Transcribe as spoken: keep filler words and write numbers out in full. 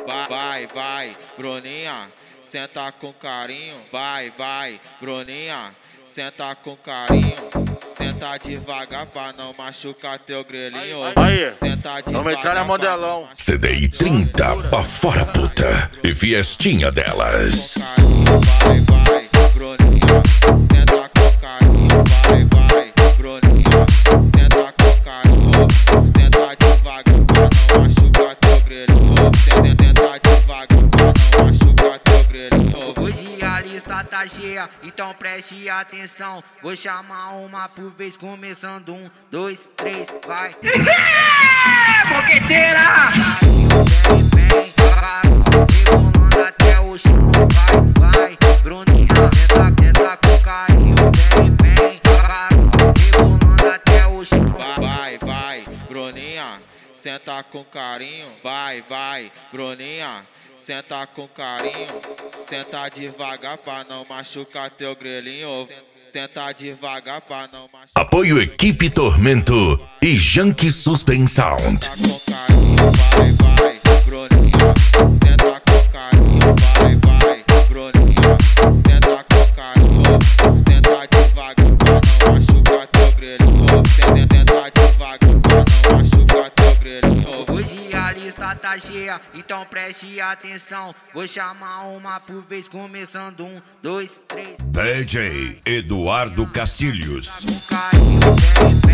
Vai, vai, vai, Bruninha, senta com carinho. Vai, vai, Bruninha, senta com carinho. Tenta devagar pra não machucar teu grelhinho. Aí, tenta vamos entrar na modelão. C D I trinta pra fora puta e fiestinha delas. Vai, vai, Bruninha, senta com carinho. Vai, vai, Bruninha, senta com carinho. Tenta devagar pra não machucar teu grelhinho. Tenta, tenta devagar pra não machucar teu grelhinho. Hoje a lista tá cheia, então preste atenção. Vou chamar uma por vez, começando um, dois, três, vai. Fogueteira! Vem, vem, rebolando até o chão. Vai, vai, Bruninha, tenta, tenta com carinho. Vem, vem, rebolando até o chão. Vai, vai, Bruninha, senta com carinho. Vai, vai, Bruninha, senta com carinho. Tenta devagar pra não machucar teu grelhinho. Tenta devagar pra não machucar. Apoio Equipe Tormento e Junk Suspen Sound. Senta com carinho, vai, vai, Bruninha, senta com carinho. Vai, vai, Bruninha, senta com carinho. Tenta devagar pra não machucar teu grelhinho. Tenta, tenta devagar pra não machucar teu grelhinho. Hoje a lista tá cheia, então preste atenção. Vou chamar uma por vez, começando um, dois, três. D J Eduardo Castilhos. Com carinho, vem,